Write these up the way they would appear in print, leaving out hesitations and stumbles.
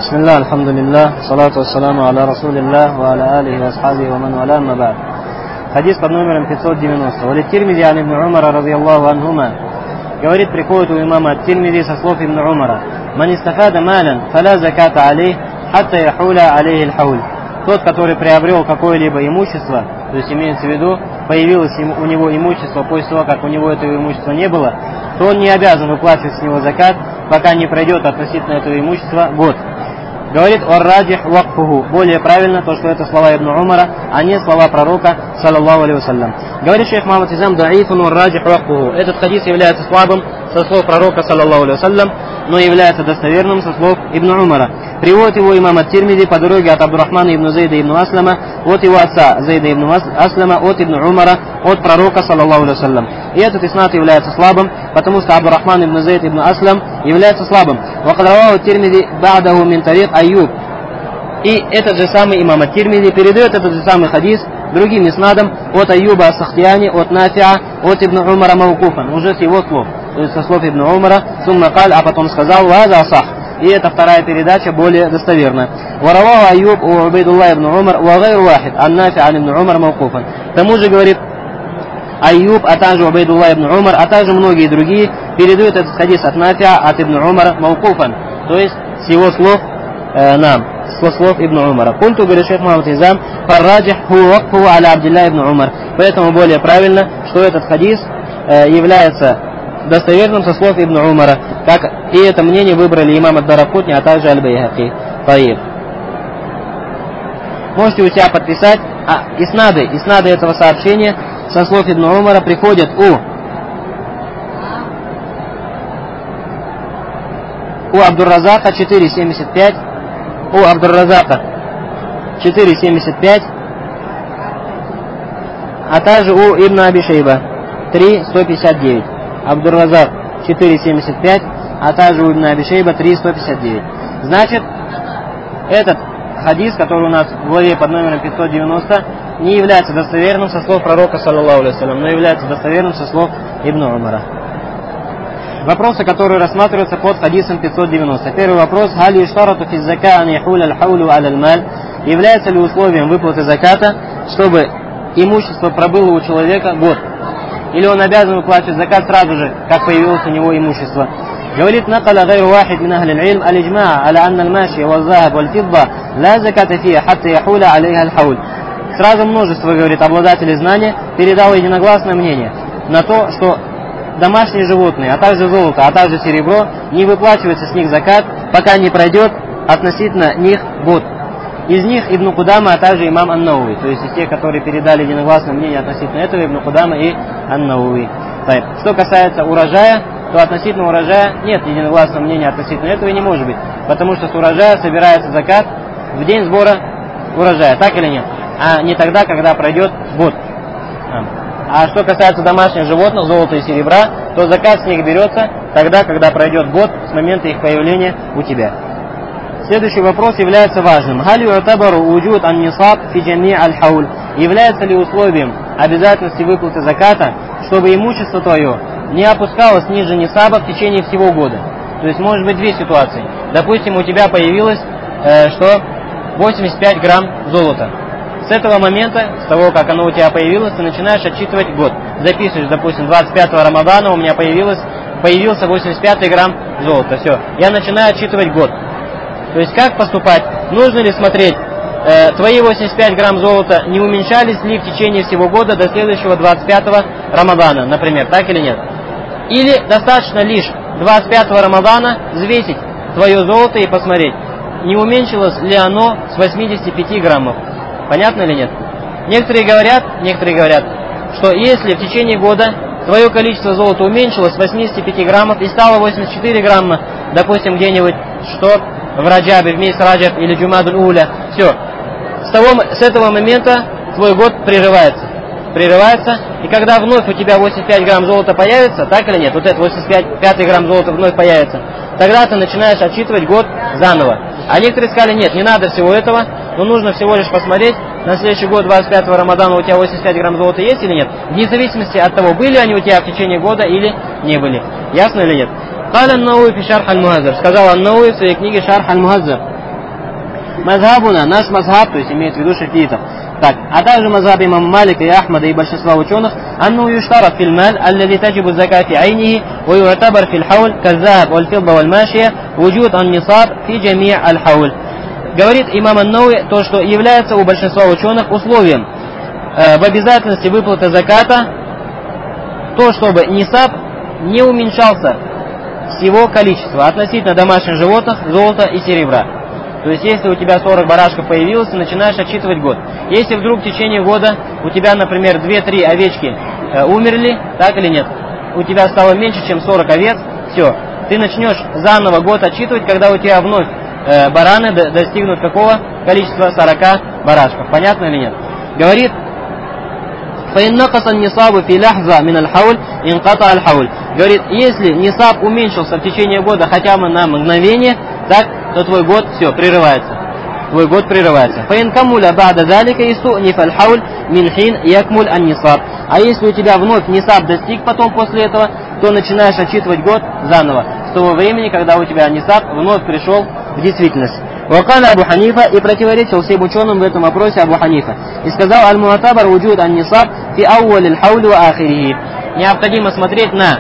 بسم الله الحمد لله والصلاة والسلام على رسول الله وعلى آله وأصحابه ومن والاه أما بعد. Хадис под номером 590. Валит-Тирмизи ан ибн Умара радийаллаху анхума. Говорит, приходит у имама ат-Тирмизи со слов ибн Умара: «Ман истафада малян, фаля заката алейх, хатта яхуля алейхи аль-хауль». Тот, который приобрел какое-либо имущество, то есть имеется в виду, появилось у него имущество после того, как у него этого имущества не было, то он не обязан выплачивать с него закат, пока не пройдет относительно этого имущества год. Говорит ор-раджих вакфуху. Более правильно то, что это слова ибн Умара, а не слова пророка, саллаллаху алейхи вассалям. Говорит шейх Мухаммад Изам: даифун ор-раджих вакфуху. Этот хадис является слабым со слов пророка, саллаллаху алейхи вассалям, но является достоверным со слов ибн Умара. Приводит его имам ат-Тирмизи по дороге от Абдурахмана ибн Зейда ибн Аслама, от его отца Зейда ибн Аслама, от ибн Умара, от пророка, саллаллаху алейхи вассалям. И этот иснад является слабым, потому что Абдурахман ибн Зейд ибн Аслам является слабым. Вакадраваху ат-Тирмизи ба'даху мин тарик Айюб. И этот же самый имам ат-Тирмизи передает этот же самый хадис другим иснадом от Айюба ас-Сахтияни, от Нафиа, от ибн Умара маукуфан, уже с его слов, то есть со слов ибн Умара, сумма каль, а потом сказал ваза асах. И эта вторая передача более достоверна. Вараваху Айюб у Убайдуллах ибн Умар ва гайру вахид ан Нафиа ан ибн Умар маукуфан. К тому же говорит Айюб, а также Убайдуллах ибн Умар, а также многие другие передают этот хадис от Нафиа, от ибн Умара маукуфан, то есть с его слов со слов ибн Умара. Культу, говорит шейх Мухаммад Изам, фарраджих ху вакфу аля Абдилля ибн Умар. Поэтому более правильно, что этот хадис является достоверным со слов ибн Умара, как и это мнение выбрали имам ад-Даракутни, а также аль-Байхаки. Таиб. Можете у себя подписать. Иснады этого сообщения со слов ибн Умара приходят у Абдур-Разака 4.75, у Абдур-Разака 4.75, а также у Ибн Аби Шейба 3.159. Абдур-Разак 4.75, а также у Ибн Аби Шейба 3.159. Значит, этот хадис, который у нас в главе под номером 590, не является достоверным со слов пророка, саллаллаху алейхи вассалям, но является достоверным со слов Ибн Умара. Вопросы, которые рассматриваются под хадисом 590. Первый вопрос: «Халь юштарату фи зака ан яхуля аль-хаулю аль-маль». Является ли условием выплаты заката, чтобы имущество пробыло у человека год? Или он обязан выплачивать закат сразу же, как появилось у него имущество? Говорит: «Накаля гайру вахид мин ахли аль-илм аль-иджма' аля анна аль-маши вал-захаб валь-фидда ла заката фиха хатта яхуля алейха аль-хауль». Сразу множество, говорит, обладателей знания передало единогласное мнение на то, что домашние животные, а также золото, а также серебро, не выплачивается с них закат, пока не пройдет относительно них год. Из них Ибн Кудама, а также имам ан-Науви, то есть из тех, которые передали единогласное мнение относительно этого, Ибн Кудама и ан-Науви. Что касается урожая, то относительно урожая нет единогласного мнения относительно этого и не может быть, потому что с урожая собирается закат в день сбора урожая, так или нет, а не тогда, когда пройдет год. А что касается домашних животных, золота и серебра, то закат с них берется тогда, когда пройдет год с момента их появления у тебя. Следующий вопрос является важным. Халю атабару уджуд ан-нисаб фи джами' аль-хауль. Является ли условием обязательности выплаты заката, чтобы имущество твое не опускалось ниже нисаба в течение всего года? То есть может быть две ситуации. Допустим, у тебя появилось 85 грамм золота. С этого момента, с того, как оно у тебя появилось, ты начинаешь отчитывать год. Записываешь, допустим, 25 Рамадана у меня появился 85 грамм золота. Все, я начинаю отчитывать год. То есть как поступать? Нужно ли смотреть, твои 85 грамм золота не уменьшались ли в течение всего года до следующего 25 Рамадана, например, так или нет? Или достаточно лишь 25 Рамадана взвесить твое золото и посмотреть, не уменьшилось ли оно с 85 граммов. Понятно или нет? Некоторые говорят, что если в течение года твое количество золота уменьшилось с 85 граммов и стало 84 грамма, допустим, где-нибудь, в Раджабе, в месяц Раджаб или Джумадуль Уля, все. С этого момента твой год прерывается, и когда вновь у тебя 85 грамм золота появится, так или нет, вот это 85 грамм золота вновь появится, тогда ты начинаешь отчитывать год заново. А некоторые сказали: нет, не надо всего этого, но нужно всего лишь посмотреть, на следующий год, 25 Рамадана, у тебя 85 грамм золота есть или нет, вне зависимости от того, были они у тебя в течение года или не были. Ясно или нет? Каля ан-Науви фи шарх аль-Мухаззар. Сказал ан-Науви в своей книге Шарх аль-Мухаззар. Мазхабуна, наш мазхаб, то есть имеет в виду шафиитов. Так, а также мазхаб имама Малика и Ахмада и большинства ученых, анну юштарат фил маль, аллади таджибу закат фи айнихи, ва юатабар фил хауль, каззахаб, валь фидда валь машия, вуджуд ан нисаб фи джами' аль хауль. Говорит имам ан-Науи, то, что является у большинства ученых условием в обязательности выплаты заката, то, чтобы нисаб не уменьшался с его количества относительно домашних животных, золота и серебра. То есть, если у тебя 40 барашков появилось, ты начинаешь отсчитывать год. Если вдруг в течение года у тебя, например, 2-3 овечки умерли, так или нет, у тебя стало меньше, чем 40 овец, все, ты начнешь заново год отсчитывать, когда у тебя вновь бараны достигнут какого количества? 40 барашков. Понятно или нет? Говорит, فإن نقص النصاب في لحظة من الحول انقطع الحول. Говорит, если нисаб уменьшился в течение года хотя бы на мгновение, так, то твой год все прерывается. Твой год прерывается. فإن كمل بعد ذلك يستؤنف الحول من حين يكمل النصاب. А если у тебя вновь нисаб достиг потом после этого, то начинаешь отсчитывать год заново с того времени, когда у тебя нисаб вновь пришел в действительность. Вакана Абу Ханифа, и противоречил всем ученым в этом вопросе Абу Ханифа. И сказал, аль-муатабар вуджуд ан-нисаб фи ауаль аль-хауль ва ахирихи. Необходимо смотреть на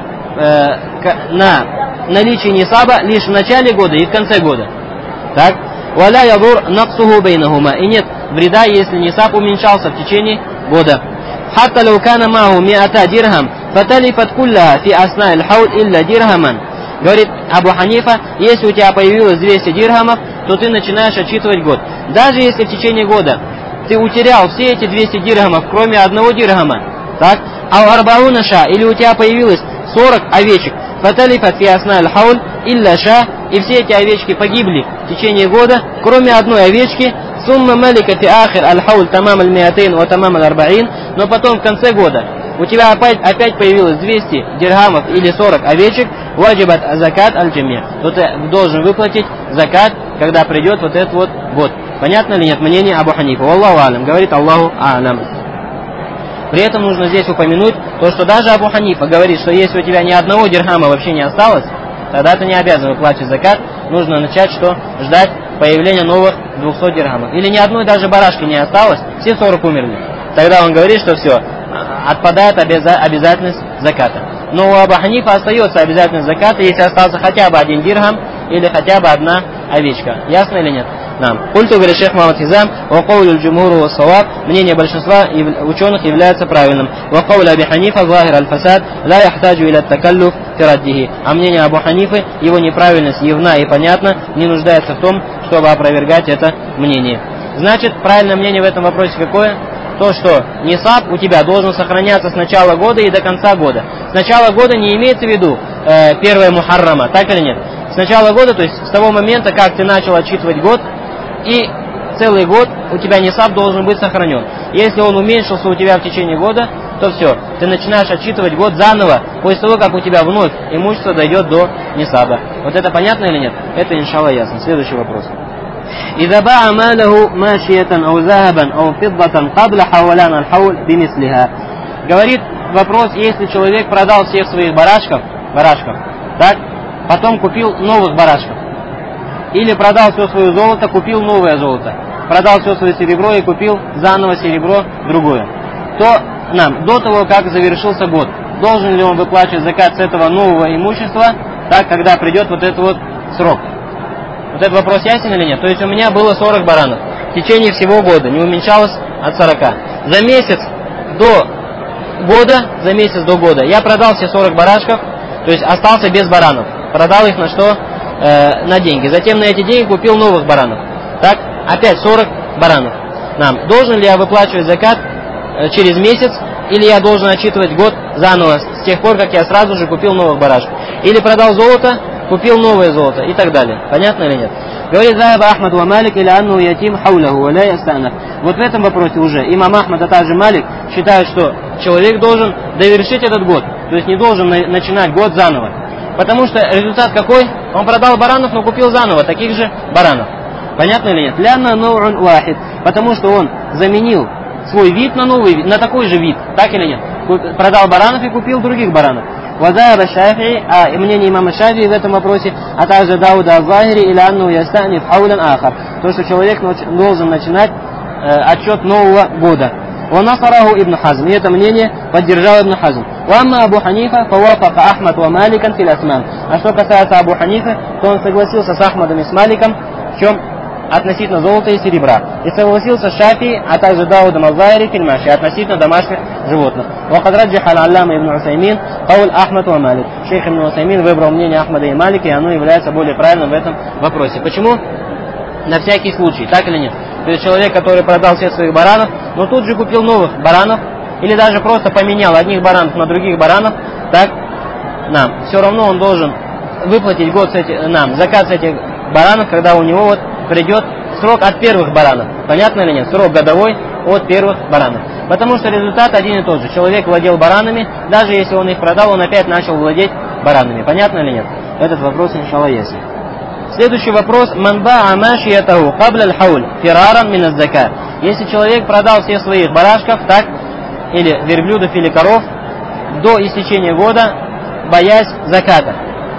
наличие нисаба лишь в начале года и в конце года. Так? Валя ядур наксуху бейнахума. И нет вреда, если нисаб уменьшался в течение года. Хатта лау кана маху миата дирхам, фаталифат кулла фи асна аль-хауль илля дирхаман. Говорит Абу Ханифа, если у тебя появилось 200 дирхамов, то ты начинаешь отсчитывать год. Даже если в течение года ты утерял все эти 200 дирхамов, кроме одного дирхама, так, а арбауна ша, или у тебя появилось 40 овечек, фаталифат фи асна аль-хауль илля ша, и все эти овечки погибли в течение года, кроме одной овечки, сумма малика фи ахир аль-хауль тамам аль-миатейн ва тамам аль-арбаин, но потом в конце года у тебя опять появилось 200 дирхамов или 40 овечек, ваджибат закат аль-джами, то ты должен выплатить закат, когда придет вот этот вот год. Понятно ли нет мнение Абу Ханифа? Аллаху алям, говорит Аллаху алям. При этом нужно здесь упомянуть то, что даже Абу Ханифа говорит, что если у тебя ни одного дирхама вообще не осталось, тогда ты не обязан выплачивать закат, нужно начать что? Ждать появления новых 200 дирхамов. Или ни одной даже барашки не осталось, все 40 умерли. Тогда он говорит, что все, отпадает обязательность заката. Но у Абу Ханифа остается обязательность заката, если остался хотя бы один дирхам или хотя бы одна овечка. Ясно или нет? Нам. Культу, говорит шейх Мухаммад Хизам, вакаулю джумхуру вассаваб, мнение большинства ученых является правильным. Вакаулю Аби Ханифа, захир аль-фасад, ла яхтаджу иля такаллюф фираддихи. А мнение Абу Ханифы, его неправильность явна и понятна, не нуждается в том, чтобы опровергать это мнение. Значит, правильное мнение в этом вопросе какое? То, что нисаб у тебя должен сохраняться с начала года и до конца года. С начала года не имеется в виду 1 Мухаррама, так или нет? С начала года, то есть с того момента, как ты начал отсчитывать год, и целый год у тебя нисаб должен быть сохранен. Если он уменьшился у тебя в течение года, то все, ты начинаешь отсчитывать год заново, после того, как у тебя вновь имущество дойдет до нисаба. Вот это понятно или нет? Это, иншаллах, ясно. Следующий вопрос. إذا باع ماله ماشية أو ذهبا أو فضة قبل حولان الحول بمثلها. Говорит вопрос, если человек продал всех своих барашков, так, потом купил новых барашков. Или продал все свое золото, купил новое золото. Продал все свое серебро и купил заново серебро другое. То нам, до того, как завершился год, должен ли он выплачивать закат с этого нового имущества, так, когда придет вот этот вот срок? Вот этот вопрос ясен или нет? То есть у меня было 40 баранов. В течение всего года не уменьшалось от 40. За месяц до года я продал все 40 барашков, то есть остался без баранов. Продал их на что? На деньги. Затем на эти деньги купил новых баранов. Так, опять 40 баранов. Нам, должен ли я выплачивать закат через месяц, или я должен отчитывать год заново, с тех пор, как я сразу же купил новых барашков? Или продал золото, купил новое золото и так далее. Понятно или нет? Говорит Захаба Ахмад ва Малик или анну ятим хаулаху ва ля ястанаф. Вот в этом вопросе уже имам Ахмад, а также Малик считают, что человек должен довершить этот год. То есть не должен начинать год заново. Потому что результат какой? Он продал баранов, но купил заново таких же баранов. Понятно или нет? Лянна ну'ун вахид. Потому что он заменил свой вид на новый вид, на такой же вид. Так или нет? Продал баранов и купил других баранов. Вазаба Шафии, а мнение имама Шафии в этом вопросе, а также Дауда Аз-Захири или анну ястаниф хаулян ахар. То, что человек должен начинать отчет нового года. ونصره ابن حزم. И это мнение поддержал Ибн Хазм. وأما أبو حنيفة فوافق أحمد ومالكا في الأثمان. А что касается Абу Ханифы, то он согласился с Ахмадом и с Маликом, в чем относительно золота и серебра. И согласился с Шафии, а также Даудом аль-Захири в Фильмаши, относительно домашних животных. وقد رجح العلامة ابن عثيمين قول أحمد ومالك. Шейх Ибн Усаймин выбрал мнение Ахмада и Малика, и оно является более правильным в этом вопросе. Почему? На всякий случай, так или нет? То есть человек, который продал всех своих баранов, но тут же купил новых баранов, или даже просто поменял одних баранов на других баранов, так, все равно он должен выплатить закат с этих баранов, когда у него придет срок от первых баранов. Понятно или нет? Срок годовой от первых баранов. Потому что результат один и тот же. Человек владел баранами, даже если он их продал, он опять начал владеть баранами. Понятно или нет? Этот вопрос, иншаллах, ясен. Следующий вопрос. Манба амашиятаху кабля аль-хауль фираран мин аз-зака. Если человек продал всех своих барашков, так, или верблюдов, или коров, до истечения года, боясь заката.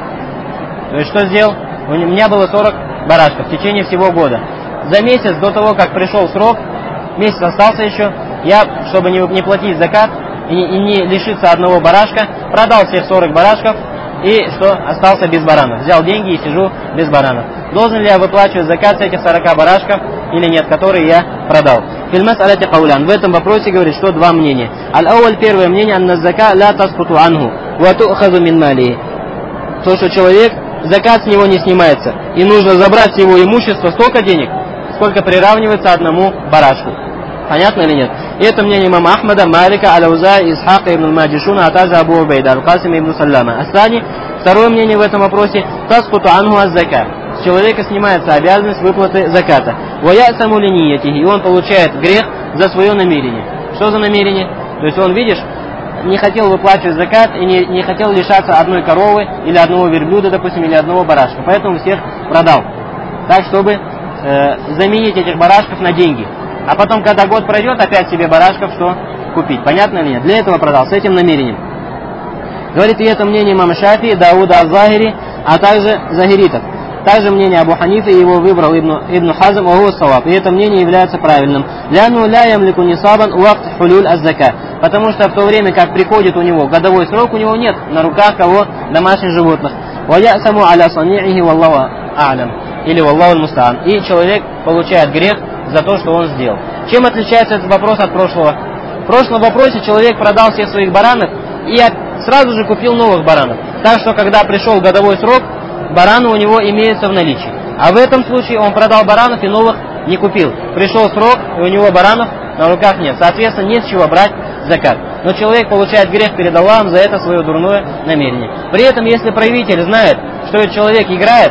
То есть что сделал? У меня было 40 барашков в течение всего года. За месяц до того, как пришел срок, месяц остался еще, я, чтобы не платить закат и не лишиться одного барашка, продал всех 40 барашков, и что? Остался без баранов. Взял деньги и сижу без баранов. Должен ли я выплачивать закат с этих 40 барашков или нет, которые я продал? Фильмас аляти каулян. В этом вопросе говорит, что два мнения. Аль-ауаль, первое мнение, анна зака ла таскуту анху, ва ту'хазу мин малии. То, что человек, закат с него не снимается, и нужно забрать с его имущества столько денег, сколько приравнивается одному барашку. Понятно или нет? И это мнение имама Ахмада, Малика, Аляуза, Исхака ибн Маджишуна, а также Абу Убейда, Аль-Касим ибн Саллама. Астани, второе мнение в этом вопросе, таскуту анху аз-зака. С человека снимается обязанность выплаты заката. Ваясаму линиятихи, и он получает грех за свое намерение. Что за намерение? То есть он, видишь, не хотел выплачивать закат и не хотел лишаться одной коровы или одного верблюда, допустим, или одного барашка. Поэтому всех продал. Так, чтобы заменить этих барашков на деньги. А потом, когда год пройдет, опять себе барашков что купить. Понятно или нет? Для этого продал, с этим намерением. Говорит, и это мнение имама Шафии, Дауда аль-Захири, а также захиритов. Также мнение Абу Ханифы, его выбрал Ибн Хазм, оху саваб. И это мнение является правильным. Ляну ля ямлику нисабан уакт хулюль аз-зака. Потому что в то время, как приходит у него годовой срок, у него нет на руках кого домашних животных. Ваясаму аля саниихи валлаху а'лям. Или валлаху аль-мустаан. И человек получает грех за то, что он сделал. Чем отличается этот вопрос от прошлого? В прошлом вопросе человек продал всех своих баранов и сразу же купил новых баранов. Так что, когда пришел годовой срок, бараны у него имеются в наличии. А в этом случае он продал баранов и новых не купил. Пришел срок, и у него баранов на руках нет. Соответственно, нет с чего брать закат. Но человек получает грех перед Аллахом за это свое дурное намерение. При этом, если правитель знает, что этот человек играет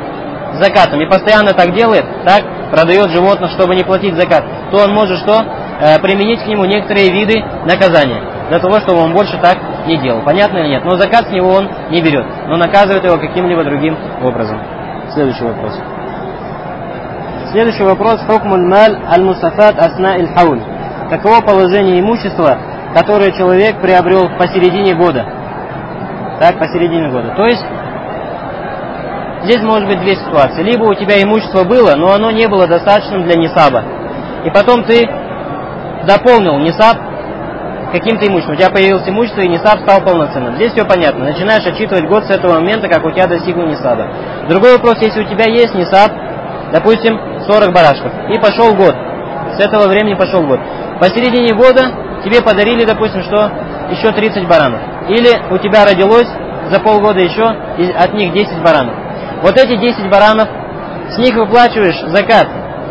с закатом и постоянно так делает, так, продает животных, чтобы не платить закат, то он может что? Применить к нему некоторые виды наказания, для того, чтобы он больше так не делал. Понятно или нет? Но закат с него он не берет, но наказывает его каким-либо другим образом. Следующий вопрос. Следующий вопрос. Хукмуль маль аль-мустафат асна иль-хауль. Каково положение имущества, которое человек приобрел посередине года? Так, посередине года. То есть, здесь может быть две ситуации. Либо у тебя имущество было, но оно не было достаточным для нисаба. И потом ты дополнил нисаб каким-то имуществом. У тебя появилось имущество, и нисаб стал полноценным. Здесь все понятно. Начинаешь отчитывать год с этого момента, как у тебя достигнул нисаба. Другой вопрос, если у тебя есть нисаб, допустим, 40 барашков, и пошел год. С этого времени пошел год. Посередине года тебе подарили, допустим, что еще 30 баранов. Или у тебя родилось за полгода еще от них 10 баранов. Вот эти 10 баранов, с них выплачиваешь закат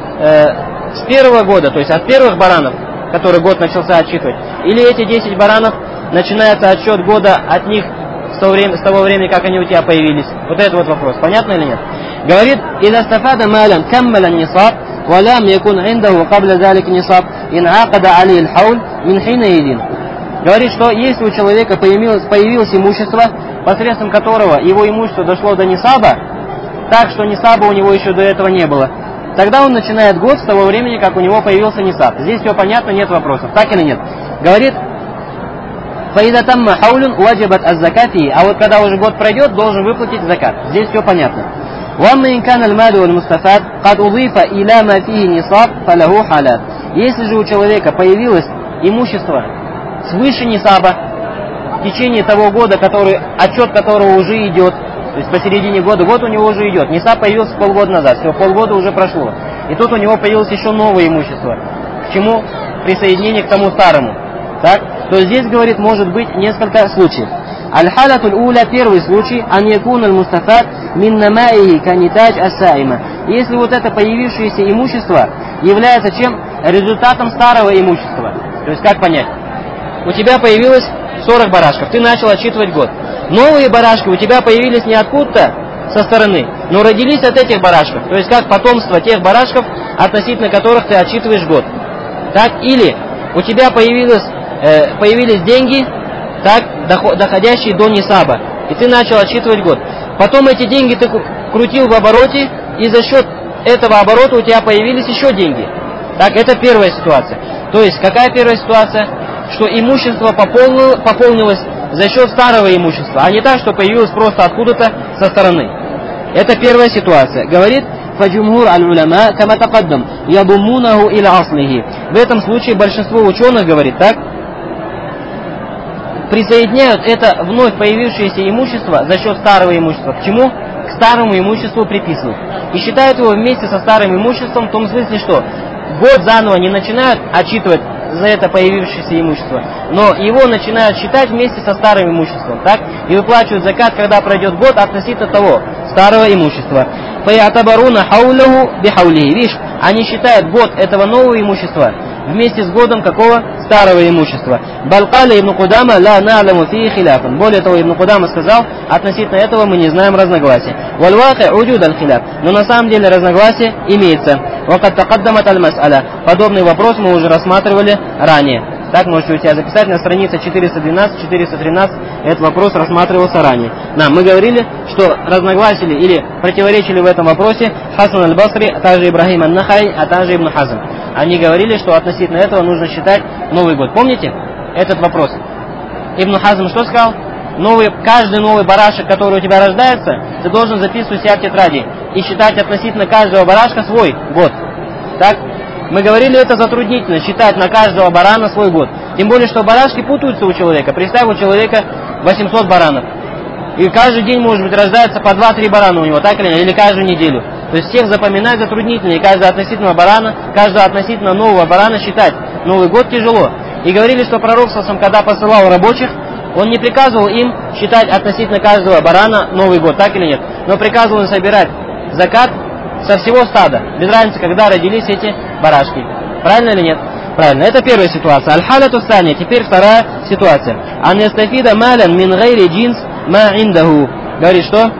с первого года, то есть от первых баранов, который год начался отчитывать, или эти 10 баранов, начинается отсчет года от них с того времени, как они у тебя появились. Вот это вот вопрос. Понятно или нет? Говорит, «Ида стафада малян каммалян нисаб, валям якун индаху кабля залик нисаб, ин акада али иль-хауль, мин хина един». Говорит, что если у человека появилось имущество, посредством которого его имущество дошло до нисаба, так что нисаба у него еще до этого не было, тогда он начинает год с того времени, как у него появился нисаб. Здесь все понятно, нет вопросов. Так или нет? Говорит, «Фаида тамма хаулюн уаджибат аз-закати», а вот когда уже год пройдет, должен выплатить закат. Здесь все понятно. وَأَمَّا إِنْ كَانَ الْمَالُ وَالْمُسْتَفَادُ قَدْ أُضِيفَ إِلَى مَا فِيهِ نِصَابٌ فَلَهُ حَالَاتٌ. Если же у человека появилось имущество свыше нисаба в течение того года, отчет которого уже идет, то есть посередине года, год у него уже идет, нисаб появился полгода назад, все, полгода уже прошло, и тут у него появилось еще новое имущество. К чему? Присоединение к тому старому. Так? То здесь, говорит, может быть несколько случаев. Аль-халатуль уля, первый случай, ан якун аль-мустафад мин намаихи канитач ас-саима. Если вот это появившееся имущество является чем? Результатом старого имущества. То есть как понять? У тебя появилось 40 барашков, ты начал отсчитывать год. Новые барашки у тебя появились не откуда-то со стороны, но родились от этих барашков. То есть как потомство тех барашков, относительно которых ты отсчитываешь год. Так? Или у тебя появились деньги, так, доходящие до нисаба, и ты начал отсчитывать год. Потом эти деньги ты крутил в обороте, и за счет этого оборота у тебя появились еще деньги. Так, это первая ситуация. То есть, какая первая ситуация? Что имущество пополнилось за счет старого имущества, а не так, что появилось просто откуда-то со стороны. Это первая ситуация. Говорит фаджумхур аль-уляма кама тақаддам ядуммунаху иля аслихи. В этом случае большинство ученых, говорит, так, присоединяют это вновь появившееся имущество за счет старого имущества. К чему? К старому имуществу приписывают. И считают его вместе со старым имуществом в том смысле, что год заново не начинают отчитывать за это появившееся имущество, но его начинают считать вместе со старым имуществом, так? И выплачивают закат, когда пройдет год, относительно того старого имущества. Фаятабаруна хаулаху бихаулихи. Видишь, они считают год этого нового имущества вместе с годом какого? Старого имущества. Балкаля ибн Кудама ла на'ламу фи хиляфан. Более того, ибн Кудама сказал, относительно этого мы не знаем разногласий. Вальваки уджуд аль-хиляф. Но на самом деле разногласие имеется. Вакад тақаддамат аль-мас'аля. Подобный вопрос мы уже рассматривали ранее. Так можете у себя записать на странице 412-413. Этот вопрос рассматривался ранее. Мы говорили, что разногласили или противоречили в этом вопросе Хасан аль-Басри, а также Ибрахим ан-Нахай, а также Ибн Хазм. Они говорили, что относительно этого нужно считать Новый год. Помните этот вопрос? Ибн Хазм что сказал? Каждый новый барашек, который у тебя рождается, ты должен записывать себя в тетради и считать относительно каждого барашка свой год. Так? Мы говорили, это затруднительно, считать на каждого барана свой год. Тем более, что барашки путаются у человека. Представь, у человека 800 баранов. И каждый день, может быть, рождается по 2-3 барана у него, так или нет, или каждую неделю. То есть всех запоминать затруднительно, и каждого относительно нового барана считать. Новый год тяжело. И говорили, что пророк, когда посылал рабочих, он не приказывал им считать относительно каждого барана Новый год, так или нет, но приказывал им собирать закат со всего стада, без разницы, когда родились эти барашки. Правильно или нет? Правильно. Это первая ситуация. Аль-халату сания. Теперь вторая ситуация. Ан ястафида малян мин гайри джинс ма индаху. Говорит, что?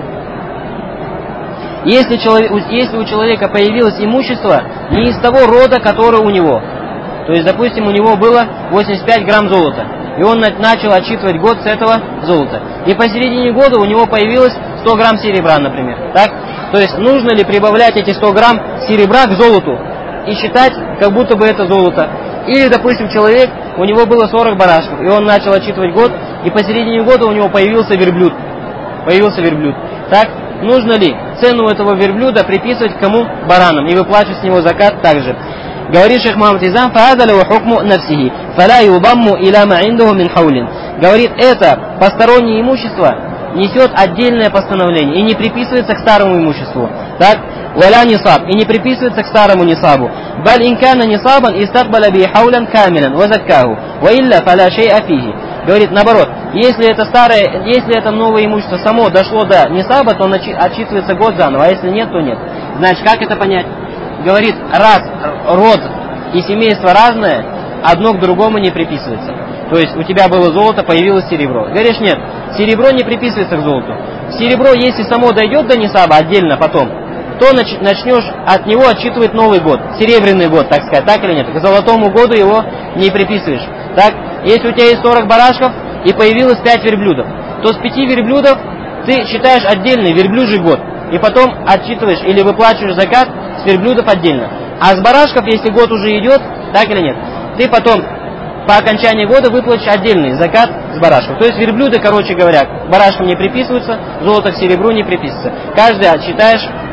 Если у человека появилось имущество не из того рода, который у него. То есть, допустим, у него было 85 грамм золота. И он начал отсчитывать год с этого золота. И посередине года у него появилось 100 грамм серебра, например. Так? То есть, нужно ли прибавлять эти 100 грамм серебра к золоту и считать, как будто бы это золото? Или, допустим, человек, у него было 40 барашков, и он начал отсчитывать год, и посередине года у него появился верблюд. Так? Нужно ли цену этого верблюда приписывать к кому? Баранам, и выплачивать с него закат также. Говорит шейх Мухаммад Изам, фаадалю хукму нафсихи, фаля юбамму иля ма индаху мин хаулин. Говорит, это постороннее имущество несет отдельное постановление и не приписывается к старому имуществу. Так? Валя нисаб, и не приписывается к старому нисабу. Баль инкана нисабан истакбаля би хаулян камилян вазаккаху, ва илля фаля шей'a фихи. Говорит, наоборот, если это новое имущество само дошло до нисаба, то он отчитывается год заново, а если нет, то нет. Значит, как это понять? Говорит, раз род и семейство разное, одно к другому не приписывается. То есть у тебя было золото, появилось серебро. Говоришь, нет, серебро не приписывается к золоту. Серебро, если само дойдет до нисаба отдельно потом, то начнешь от него отсчитывать новый год, серебряный год, так сказать, так или нет. К золотому году его не приписываешь. Так, если у тебя есть 40 барашков и появилось 5 верблюдов, то с 5 верблюдов ты считаешь отдельный верблюжий год. И потом отсчитываешь или выплачиваешь закат с верблюдов отдельно. А с барашков, если год уже идет, так или нет, ты потом по окончании года выплатишь отдельный закат с барашков. То есть верблюды, короче говоря, к барашкам не приписываются, золото к серебру не приписывается. Каждый отсчитаешь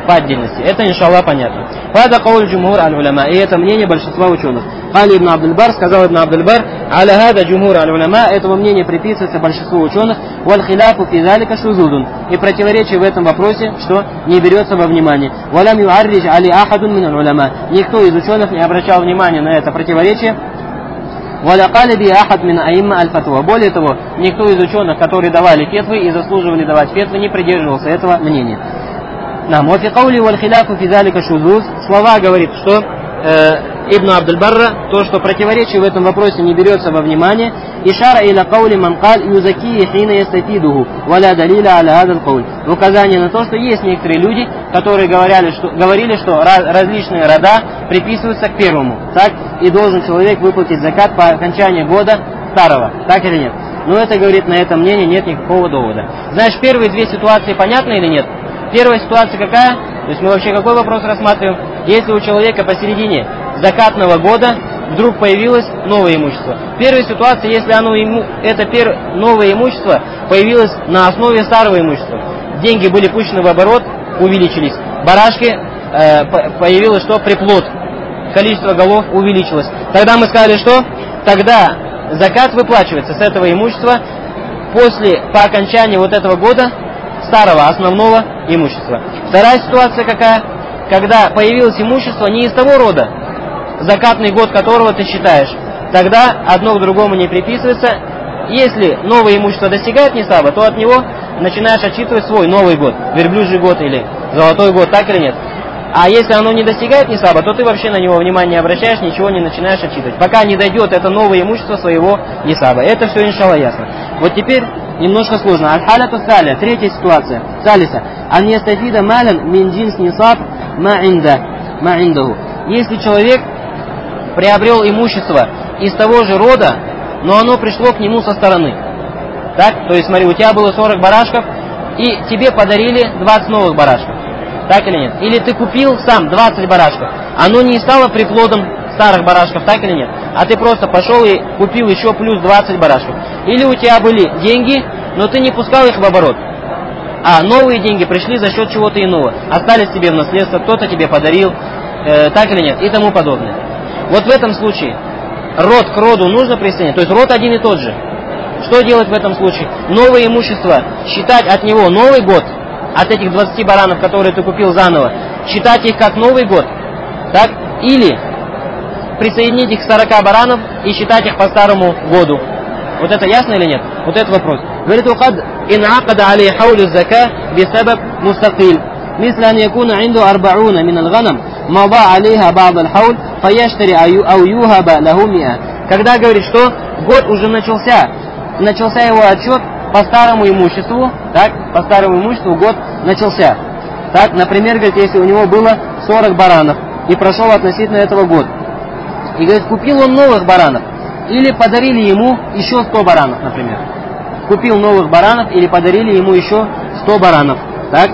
по отдельности. Это, иншаллах, понятно. Фада кауль джумхур аль-уляма. И это мнение большинства ученых. Кали ибн Абдуль-Бар, сказал ибн Абдуль-Бар, аля хада джумхур аль-уляма, этому мнению приписывается большинству ученых, валь хиляфу фи залика шузузун. И противоречие в этом вопросе, что не берется во внимание. Валям юарридж али ахадун мин аль-уляма. Никто из ученых не обращал внимания на это противоречие. Более того, никто из ученых, которые давали фетвы и заслуживали давать фетвы, не придерживался этого мнения. Слова говорит, что Ибн Абдуль-Барра, то, что противоречие в этом вопросе не берется во внимание, ишара иля каули ман каль юзаки хина ястафидуху валя далиля аля адал кауль. Указание на то, что есть некоторые люди, которые говорили, что различные рода приписываются к первому. Так и должен человек выплатить закат по окончании года старого. Так или нет? Но это, говорит, на это мнение нет никакого довода. Знаешь, первые две ситуации понятны или нет? Первая ситуация какая? То есть мы вообще какой вопрос рассматриваем? Если у человека посередине закатного года вдруг появилось новое имущество. Первая ситуация, если это новое имущество появилось на основе старого имущества. Деньги были пущены в оборот, увеличились. Барашки, появилось что? Приплод. Количество голов увеличилось. Тогда мы сказали, что? Тогда закат выплачивается с этого имущества по окончании вот этого года старого основного имущества. Вторая ситуация какая? Когда появилось имущество не из того рода, закатный год которого ты считаешь, тогда одно к другому не приписывается. Если новое имущество достигает нисаба, то от него начинаешь отчитывать свой новый год, верблюжий год или золотой год, так или нет. А если оно не достигает нисаба, то ты вообще на него внимания не обращаешь, ничего не начинаешь отчитывать, пока не дойдет это новое имущество своего нисаба. Это все, иншаллах, ясно. Вот теперь немножко сложно. Аль-халяту саля, третья ситуация. Салиса. Ан ястафида малян мин джинс нисаб ма индаху. Если человек приобрел имущество из того же рода, но оно пришло к нему со стороны. Так? То есть, смотри, у тебя было 40 барашков, и тебе подарили 20 новых барашков. Так или нет? Или ты купил сам 20 барашков. Оно не стало приплодом старых барашков, так или нет? А ты просто пошел и купил еще плюс 20 барашков. Или у тебя были деньги, но ты не пускал их в оборот. А новые деньги пришли за счет чего-то иного. Остались тебе в наследство, кто-то тебе подарил, так или нет? И тому подобное. Вот в этом случае род к роду нужно присоединять. То есть род один и тот же. Что делать в этом случае? Новое имущество, считать от него Новый год, от этих 20 баранов, которые ты купил заново, считать их как Новый год, так? Или присоединить их к 40 баранов и считать их по старому году. Вот это ясно или нет? Вот этот вопрос. Говорит, «Ухад ин'акада алей хаулю зака бисабаб мустакиль. مثل أن يكون عنده 40 من الغنم مضى عليها بعض الحول فيشتري أو يوهب له 100». Когда говорит, что год уже начался его отчет по старому имуществу, так, по старому имуществу год начался. Так, например, говорит, если у него было 40 баранов и прошел относительно этого год, и говорит, купил он новых баранов, или подарили ему еще 100 баранов, например. Купил новых баранов или подарили ему еще 100 баранов, так?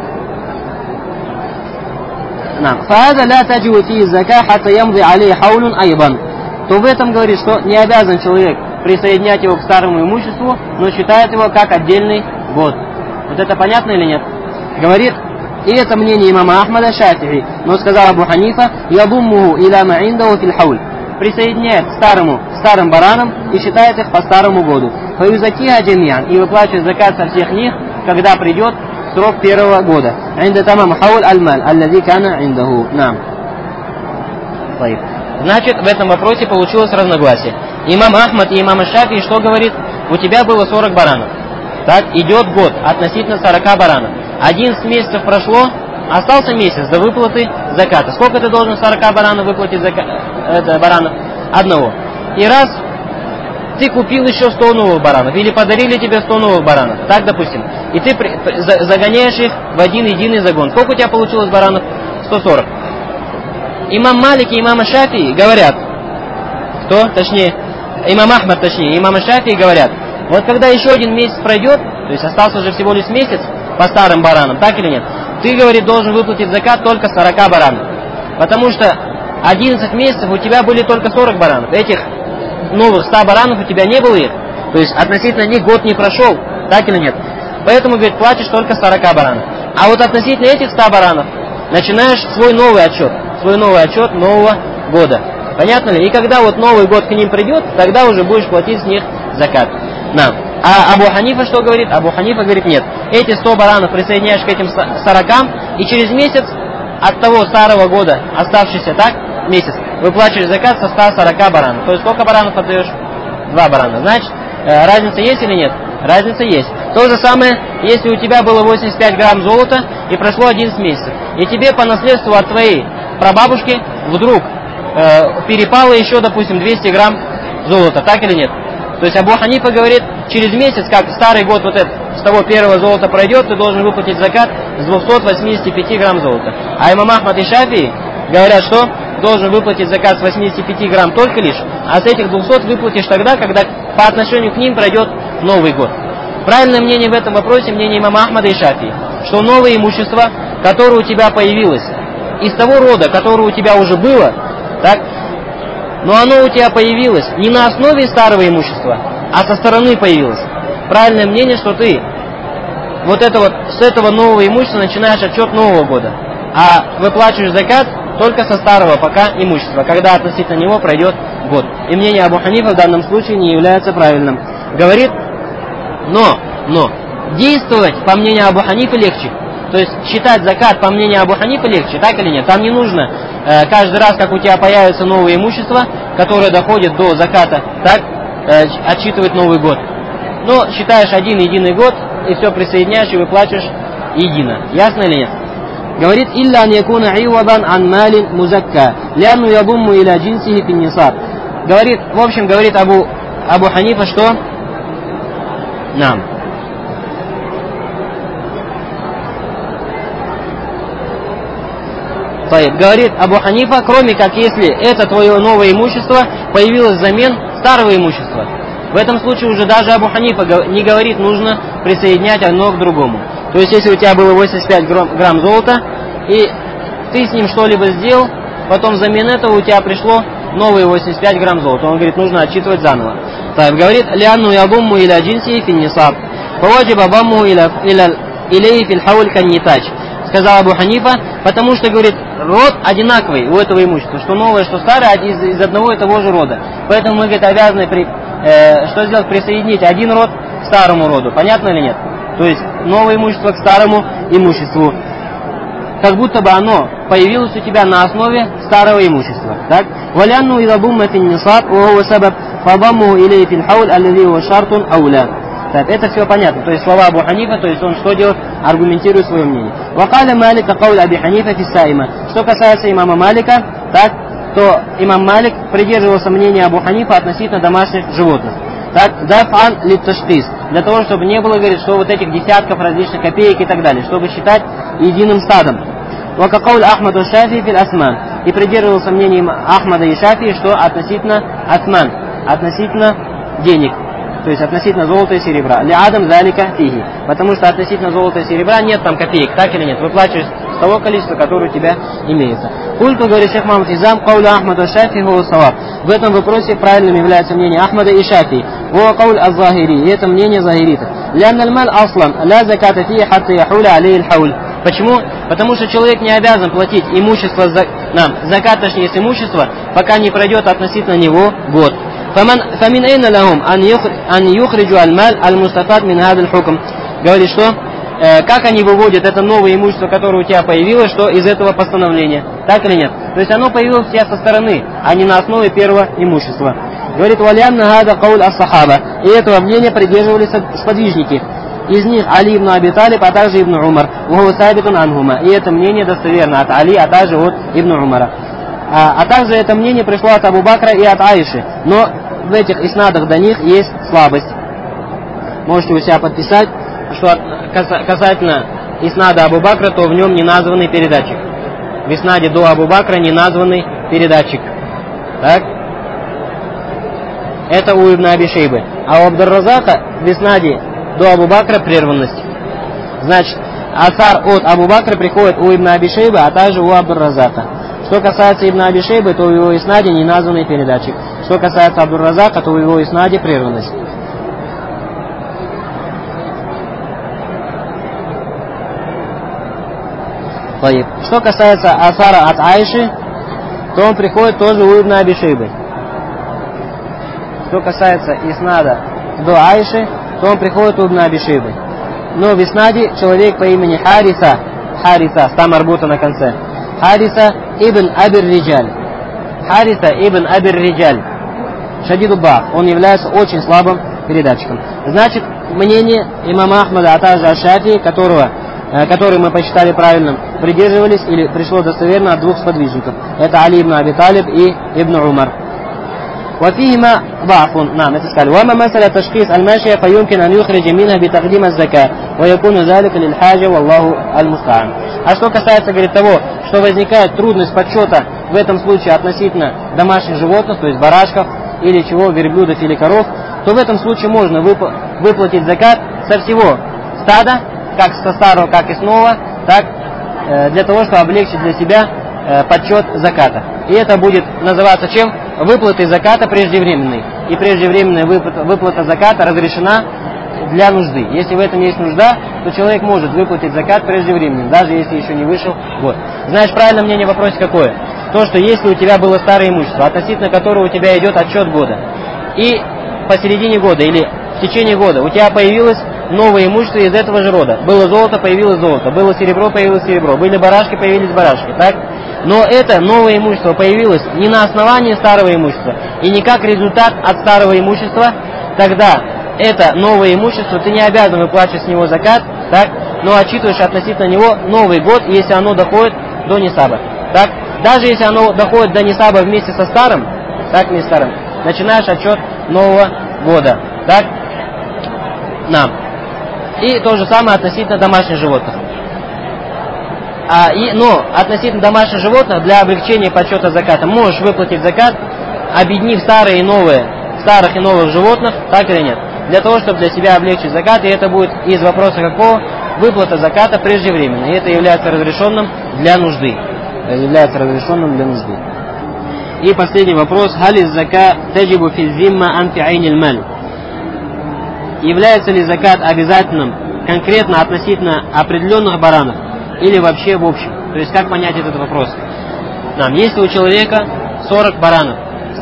فهذا لا تجب فيه الزكاة حتى يمضي عليه حول أيضا. То в этом говорит, что не обязан человек присоединять его к старому имуществу, но считает его как отдельный год. Вот это понятно или нет? Говорит, и это мнение имама Ахмада Шафи'и, но сказал Абу Ханифа, ядуммуху иля ма индаhu фил хауль. Присоединяет к старым баранам и считает их по старому году. Фаюзакиха джамиан, и выплачивает закат со всех них, когда придет срок первого года. Инда тамам хауль аль-маль, аллази кана индаху. Нам. Значит, в этом вопросе получилось разногласие. Имам Ахмад и имам Шафии что говорит? У тебя было 40 баранов. Так, идет год относительно 40 баранов. 11 месяцев прошло, остался месяц до выплаты заката. Сколько ты должен 40 баранов выплатить баранов? Одного. И раз ты купил еще 100 новых баранов, или подарили тебе 100 новых баранов, так, допустим, и ты загоняешь их в один единый загон. Сколько у тебя получилось баранов? 140. Имам Малик и имам Шафии говорят, имам Ахмад и имам Шафии говорят, вот когда еще один месяц пройдет, то есть остался уже всего лишь месяц по старым баранам, так или нет, ты, говорит, должен выплатить закат только 40 баранов. Потому что 11 месяцев у тебя были только 40 баранов. Этих новых 100 баранов у тебя не было их. То есть относительно них год не прошел, так или нет. Поэтому, говорит, платишь только 40 баранов. А вот относительно этих 100 баранов начинаешь свой новый отчет нового года. Понятно ли? И когда вот Новый год к ним придет, тогда уже будешь платить с них закат. Да. А Абу Ханифа что говорит? Абу Ханифа говорит, нет. Эти 100 баранов присоединяешь к этим 40, и через месяц от того старого года, оставшийся так, месяц, выплачиваешь закат со 140 баранов. То есть сколько баранов отдаешь? 2 барана. Значит, разница есть или нет? Разница есть. То же самое, если у тебя было 85 грамм золота и прошло 11 месяцев, и тебе по наследству от твоей прабабушки вдруг перепало еще, допустим, 200 грамм золота, так или нет? То есть Абу Ханифа говорит, через месяц, как старый год вот этот, с того первого золота пройдет, ты должен выплатить закат с 285 грамм золота. А имам Ахмад и Шафии говорят, что должен выплатить закат с 85 грамм только лишь, а с этих 200 выплатишь тогда, когда по отношению к ним пройдет Новый год. Правильное мнение в этом вопросе, мнение имама Ахмада и Шафии, что новое имущество, которое у тебя появилось, из того рода, которое у тебя уже было, так, но оно у тебя появилось не на основе старого имущества, а со стороны появилось. Правильное мнение, что ты вот это вот с этого нового имущества начинаешь отчет Нового года, а выплачиваешь закат только со старого пока имущества, когда относительно него пройдет год. И мнение Абу Ханифа в данном случае не является правильным. Говорит, но действовать по мнению Абу Ханифа легче. То есть считать закат по мнению Абу Ханифа легче, так или нет? Там не нужно каждый раз, как у тебя появится новое имущество, которое доходит до заката, так, отсчитывать Новый год. Но считаешь один единый год, и все присоединяешь и выплачиваешь едино. Ясно или нет? Говорит, «Илля ан якуна ивадан ан малин музакка, ляну ядумму иля джинсихи фин нисаб». Говорит, в общем, говорит Абу Ханифа, что... Нам. Говорит Абу Ханифа, кроме как если это твое новое имущество появилось взамен старого имущества. В этом случае уже даже Абу Ханифа не говорит, нужно присоединять одно к другому. То есть если у тебя было 85 грамм золота, и ты с ним что-либо сделал, потом взамен этого у тебя пришло новые 85 грамм золота. Он говорит, нужно отчитывать заново. Говорит, «Лянну ядумму иля джинси фин нисаб, фаваджиба бамму илей фил хауль каннитач». Сказал Абу Ханифа, потому что, говорит, род одинаковый у этого имущества, что новое, что старое, из одного и того же рода. Поэтому мы, говорит, обязаны что сделать? Присоединить один род к старому роду. Понятно или нет? То есть новое имущество к старому имуществу. Как будто бы оно появилось у тебя на основе старого имущества. Так? «Валянну идабумма фин нисаб, угува сабаб, фабамму илей фил хауль, аллази ва шартун ауля». Так, это все понятно. То есть слова Абу Ханифа, то есть он что делает? Аргументирует свое мнение. «Вакаля Малика кауль Аби Ханифа фиссаима». Что касается имама Малика, так, то имам Малик придерживался мнения Абу Ханифа относительно домашних животных. Так, дафан литташкис, для того, чтобы не было, говорит, что вот этих десятков различных копеек и так далее, чтобы считать единым стадом. «Вакакауль Ахмаду Шафи фил асман». И придерживался мнением Ахмада и Шафии, что относительно асман, относительно денег. То есть относительно золота и серебра. Ли адам залика фиги. Потому что относительно золота и серебра нет там копеек, так или нет? Выплачиваешь с того количества, которое у тебя имеется. Культу, говорит шейх Мухаммад Изам, каулю Ахмада Шафи хуа саваб. В этом вопросе правильным является мнение Ахмада и Шафи. Хуа кауль аз-захири. И это мнение захиритов. Лянна аль-мал аслан ла заката фи хатта яхуля алей аль-хауль. Почему? Потому что человек не обязан платить имущество, закат, точнее, с имущества, пока не пройдет относительно него год. فمن أين لهم أن يخرجوا المال المستفاد من هذا الحكم. Говорит, что как они выводят это новое имущество, которое у тебя появилось, что из этого постановления. Так или нет? То есть оно появилось у тебя со стороны, а не на основе первого имущества. Говорит, «Валянна хада кауль ас-сахаба». И этого мнения придерживались сподвижники. Из них Али ибн Аби Талиб, а также Ибн Умар. Уху сабитун анхума. И это мнение достоверно от Али, а также от Ибн Умара. А также это мнение пришло от Абу Бакра и от Аиши. Но в этих иснадах до них есть слабость. Можете у себя подписать, что касательно иснада Абу Бакра, то в нем не названный передатчик. В иснаде до Абу Бакра не названный передатчик. Так? Это у Ибн Аби Шейбы. А у Абдур-Разака в иснаде до Абу Бакра прерванность. Значит, асар от Абу Бакра приходит у Ибн Аби Шейбы, а также у Абдур-Разака. Что касается Ибн Аби Шейбы, то в его иснаде не названный передатчик. Что касается Абдур-Разака, то в его иснаде прерванность. Что касается асара от Айши, то он приходит тоже у Ибн Аби Шейбы. Что касается иснада до Айши, то он приходит у Ибн Аби Шейбы. Но в иснаде человек по имени Хариса, там арбута на конце, Хариса ибн Абир Риджаль. Хариса ибн Абир Риджаль. Шадиду Бах. Он является очень слабым передатчиком. Значит, мнение имама Ахмада, а также Аш-Шафии, который мы посчитали правильным, придерживались или пришло достоверно от двух сподвижников. Это Али ибн Аби Талиб и Ибн Умар. وفيهما ضعف نعم تسأل وما مثل تشخيص الماشية فيمكن أن يخرج منها بتقديم الزكاة ويكون ذلك للحاجة والله المستعان. А что касается, говорит, того, что возникает трудность подсчета в этом случае относительно домашних животных, то есть барашков или чего, верблюдов или коров, то в этом случае можно выплатить закат со всего стада, как со старого, как и с нового, так для того, чтобы облегчить для себя подсчет заката. И это будет называться чем? Выплатой заката преждевременной. И преждевременная выплата заката разрешена для нужды. Если в этом есть нужда, то человек может выплатить закат преждевременно, даже если еще не вышел год. Знаешь, правильное мнение в вопросе какое? То, что если у тебя было старое имущество, относительно которого у тебя идет отчет года, и посередине года или в течение года у тебя появилось новое имущество из этого же рода. Было золото, появилось золото. Было серебро, появилось серебро. Были барашки, появились барашки. Так? Но это новое имущество появилось не на основании старого имущества и не как результат от старого имущества, тогда это новое имущество, ты не обязан выплачивать с него закат, так? Но отчитываешь относительно него новый год, если оно доходит до нисаба. Так? Даже если оно доходит до нисаба вместе со старым, так, вместе со старым, начинаешь отчет нового года. Так? И то же самое относительно домашних животных. Но относительно домашних животных для облегчения подсчета заката можешь выплатить закат, объединив старых и новых животных, так или нет, для того, чтобы для себя облегчить закат, и это будет из вопроса какого? Выплата заката преждевременно, и это является разрешенным для нужды. И последний вопрос. Хали зака таджибу фи зимма ан фи айнил маль. Является ли закат обязательным конкретно относительно определенных баранов или вообще в общем? То есть как понять этот вопрос? Если у человека 40 баранов,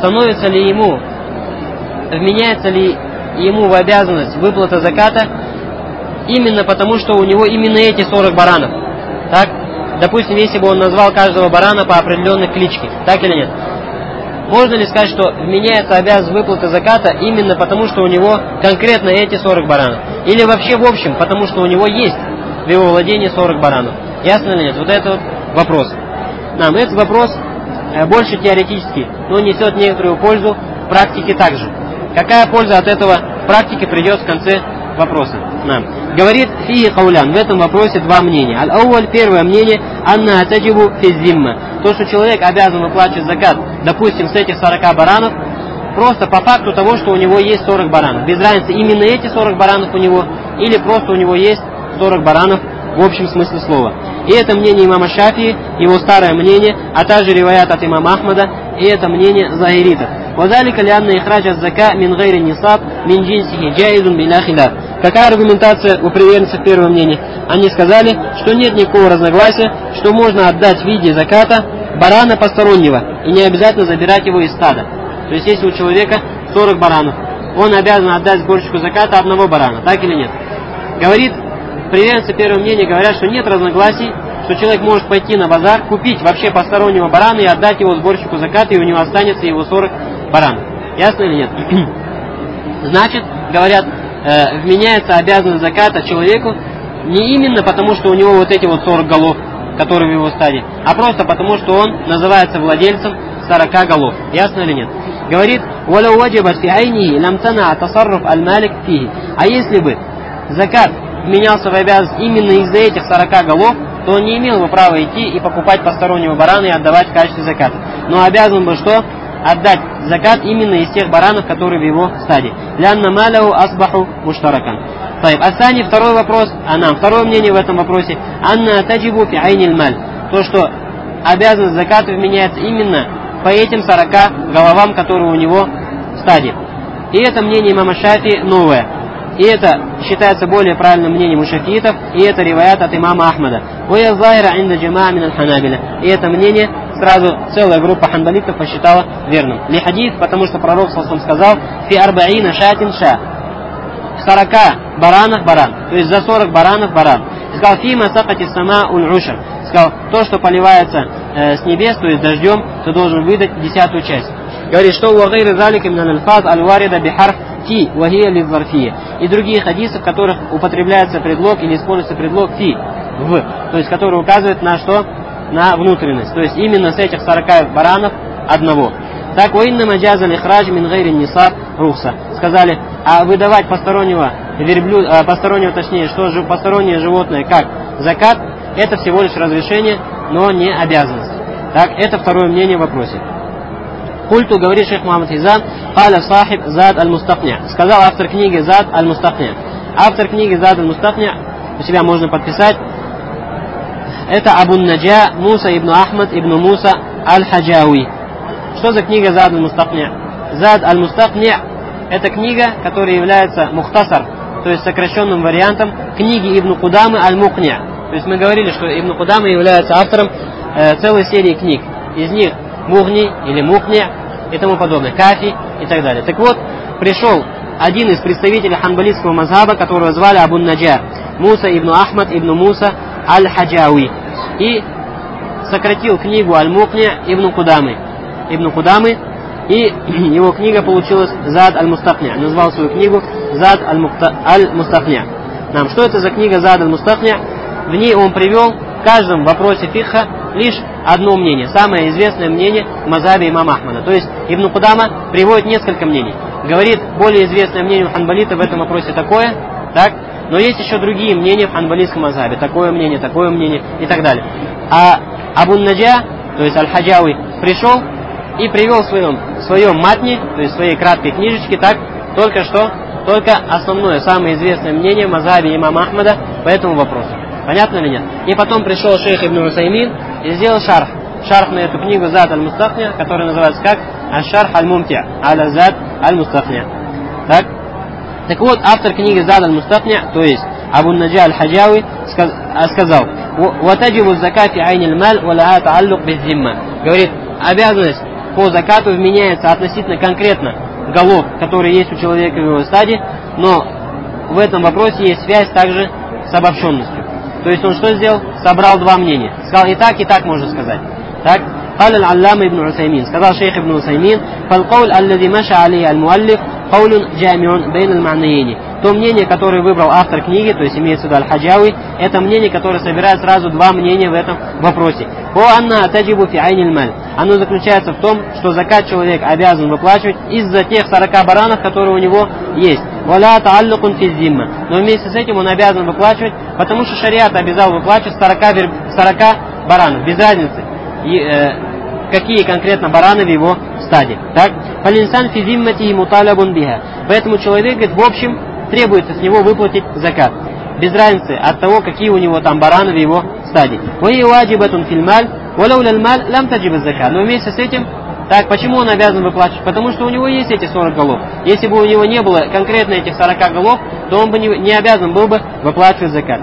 вменяется ли ему в обязанность выплата заката именно потому, что у него именно эти 40 баранов? Так? Допустим, если бы он назвал каждого барана по определенной кличке, так или нет? Можно ли сказать, что вменяется обязанность выплаты заката именно потому, что у него конкретно эти 40 баранов? Или вообще в общем, потому что у него есть в его владении 40 баранов? Ясно или нет? Вот это вот вопрос. Этот вопрос больше теоретический, но несет некоторую пользу в практике также. Какая польза от этого в практике придет в конце вопроса? Говорит фии каулян, в этом вопросе два мнения. Аль-ауаль, первое мнение, анна таджибу фи зимма. То, что человек обязан выплачивать закат, допустим, с этих 40 баранов, просто по факту того, что у него есть 40 баранов. Без разницы, именно эти 40 баранов у него, или просто у него есть 40 баранов в общем смысле слова. И это мнение имама Шафии, его старое мнение, а также риваят от имама Ахмада, и это мнение захиритов. وذلك لأن إخراج الزكاة من غير النصاب من جنسه جائز بلا خلاف. Какая аргументация у приверженцев первого мнения? Они сказали, что нет никакого разногласия, что можно отдать в виде заката барана постороннего и не обязательно забирать его из стада. То есть если у человека 40 баранов, он обязан отдать сборщику заката одного барана, так или нет? Говорит, приверженцы первого мнения говорят, что нет разногласий, что человек может пойти на базар, купить вообще постороннего барана и отдать его сборщику заката, и у него останется его 40 баранов. Ясно или нет? Значит, говорят, вменяется обязанность заката человеку не именно потому, что у него вот эти вот 40 голов, которые в его стаде, а просто потому, что он называется владельцем 40 голов. Ясно или нет? Говорит, «Валяу ваджибат фи айнихи лам тана тасарруф аль-малик фихи». А если бы закат вменялся в обязанность именно из-за этих 40 голов, то он не имел бы права идти и покупать постороннего барана и отдавать в качестве заката. Но обязан был что? Отдать закат именно из тех баранов, которые в его стаде. «Лянна маляу асбаху муштаракан». Асани, второй вопрос, второе мнение в этом вопросе, «Анна таджибу фи айнил маль». То, что обязанность заката вменяется именно по этим 40 головам, которые у него в стаде. И это мнение имама Шафии новое. И это считается более правильным мнением у шафиитов, и это риваят от имама Ахмада. И это мнение сразу целая группа ханбалитов посчитала верным. Ли хадис, потому что пророк сказал: «Фи арбаина шатин ша». В 40 баранах баран, то есть за 40 баранов баран. Сказал: «Фима сакати сама уль ушр». Сказал: то, что поливается с небес, то есть дождем, ты должен выдать 10-ю часть. Говорит, что «Уагайры залика мин аль-алфаз аль-варида бихарф фи вахия лизарфия». И другие хадисы, в которых употребляется предлог или используется предлог фи, в, то есть который указывает на что? На внутренность. То есть именно с этих 40 баранов одного. Так, «Уинна маджаза лихрадж мин гайри нисаб рухса». Сказали, а выдавать постороннего точнее, что постороннее животное, как закат, это всего лишь разрешение, но не обязанность. Так, это второе мнение в вопросе. Культу, говорит шейх Мухаммад Хизам, «Каля сахиб зад аль-мустахня». Сказал автор книги Зад аль-Мустахня. Автор книги Зад аль-Мустахня, у себя можно подписать, это Абун-Наджа Муса ибн Ахмад ибн Муса аль-Хаджауи. Что за книга Зад аль-Мустахня? Зад аль-Мустахня — это книга, которая является мухтасар, то есть сокращенным вариантом книги Ибн Кудамы аль-Мухня. То есть мы говорили, что Ибн Кудама является автором целой серии книг. Из них Мухни или Мухня и тому подобное, Кафи и так далее. Так вот, пришел один из представителей ханбалитского мазхаба, которого звали Абун-Наджа Муса ибн Ахмад ибн Муса аль-Хаджауи, и сократил книгу аль-Мухня Ибн Кудамы, и его книга получилась Зад аль-Мустахня. Назвал свою книгу Зад аль-Мустахня. Что это за книга Зад аль-Мустахня? В ней он привел в каждом вопросе фикха лишь одно мнение, самое известное мнение в мазхабе имама Ахмада. То есть Ибн Кудама приводит несколько мнений. Говорит, более известное мнение у ханбалита в этом вопросе такое, так, но есть еще другие мнения в ханбалитском мазхабе, такое мнение и так далее. А Абун-Наджа, то есть аль-Хаджауи, пришел и привел в своем матне, то есть в своей краткой книжечке, так, только основное, самое известное мнение в мазхабе имама Ахмада по этому вопросу. Понятно ли нет? И потом пришел шейх Ибн Усаймин и сделал шарх на эту книгу Зад аль-Мустахня, которая называется как Аш-Шарх аль-Мумтя аля Зад аль-Мустахня. Так вот, автор книги Зад аль-Мустахня, то есть Абун-Наджа аль-Хаджауи, сказал: «Ватаджибу закати айниль маль валя тааллук беззимма». Говорит, обязанность по закату вменяется относительно конкретно голов, которые есть у человека в его стаде, но в этом вопросе есть связь также с обобщенностью. То есть он что сделал? Собрал два мнения. Сказал, и так можно сказать. Так? قال العلامة ابن عثيمين, сказал шейх Ибн Усаймин, فالقول الذي مشى عليه المؤلف قول جامع بين المعنيين. То мнение, которое выбрал автор книги, то есть имеется в виду аль-Хаджауи, это мнение, которое собирает сразу два мнения в этом вопросе. Оно заключается в том, что закат человек обязан выплачивать из-за тех 40 баранов, которые у него есть. Но вместе с этим он обязан выплачивать, потому что шариат обязал выплачивать 40 баранов, без разницы, какие конкретно бараны в его стаде. Так? Поэтому человек, говорит, в общем, требуется с него выплатить закат, без разницы от того, какие у него там бараны в его стаде. Но вместе с этим, так, почему он обязан выплачивать? Потому что у него есть эти 40 голов. Если бы у него не было конкретно этих 40 голов, то он бы не обязан был бы выплачивать закат.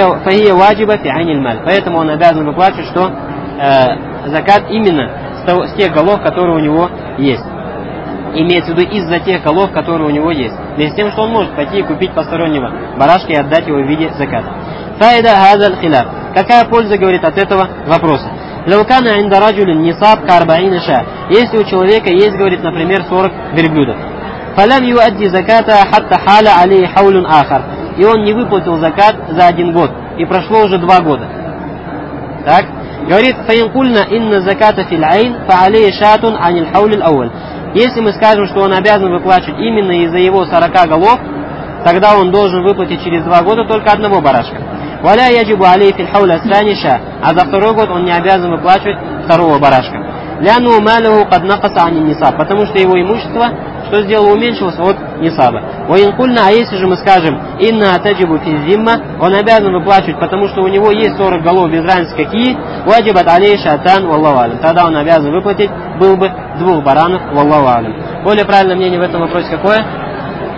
Поэтому он обязан выплачивать, что закат именно с тех голов, которые у него есть. Имеется в виду из-за тех голов, которые у него есть. Вместе с тем, что он может пойти и купить постороннего барашка и отдать его в виде заката. Файда хазаль хиляф. Какая польза, говорит, от этого вопроса? Лаукана индараджулин нисаб карбаина ша. Если у человека есть, говорит, например, 40 верблюдов. Фалям юадди заката хатта халя алей хаулюн ахар. И он не выплатил закат за 1 год. И прошло уже 2 года. Так? Говорит, фаинкульна инна заката фил айн фа алей шатун анил хаулил ауаль. Если мы скажем, что он обязан выплачивать именно из-за его 40 голов, тогда он должен выплатить через 2 года только 1 барашка. Валя яджибу алей фил хауля сани ша. А за 2-й год он не обязан выплачивать 2-го барашка. Ляну малюху кад накаса ани нисаб. Потому что его имущество, что сделало, уменьшилось от нисаба. Воинкульна, а если же мы скажем, инна таджибу фи зимма, он обязан выплачивать, потому что у него есть 40 голов, без разницы какие, ваджибат алей шатан валлаху алям. Тогда он обязан выплатить, был бы 2 баранов, валлаху алям. Более правильное мнение в этом вопросе какое?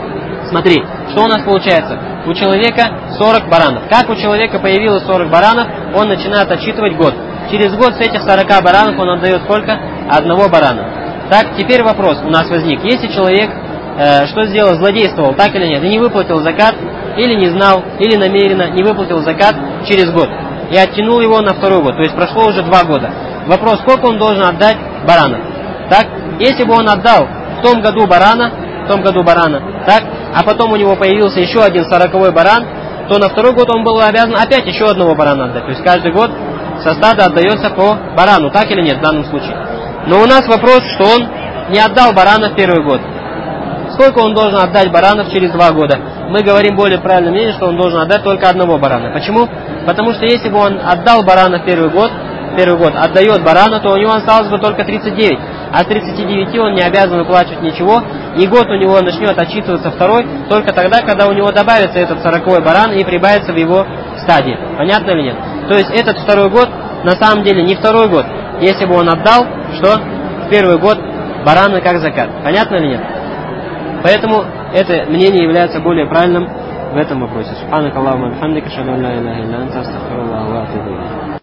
Смотри, что у нас получается? У человека 40 баранов. Как у человека появилось 40 баранов, он начинает отсчитывать год. Через год с этих 40 баранов он отдает сколько? Одного барана. Так, теперь вопрос у нас возник. Если человек что сделал? Злодействовал, так или нет? И не выплатил закат, или не знал, или намеренно не выплатил закат через год. И оттянул его на второй год. То есть прошло уже 2 года. Вопрос, сколько он должен отдать баранов? Так, если бы он отдал в том году барана, так, а потом у него появился еще один 40-й баран, то на второй год он был обязан опять еще одного барана отдать. То есть каждый год со стада отдается по барану, так или нет в данном случае. Но у нас вопрос, что он не отдал барана в первый год. Сколько он должен отдать баранов через 2 года? Мы говорим более правильное мнение, что он должен отдать только одного барана. Почему? Потому что если бы он отдал барана в первый год, отдает барана, то у него осталось бы только 39. А с 39 он не обязан выплачивать ничего, и год у него начнет отчитываться второй только тогда, когда у него добавится этот 40-й баран и прибавится в его стадии. Понятно или нет? То есть этот второй год на самом деле не второй год, если бы он отдал, что в первый год бараны как закат. Понятно или нет? Поэтому это мнение является более правильным в этом вопросе. Субханакаллахумма ва бихамдика, ашхаду ан ла иляха илля анта, астагфирука ва атубу илейк.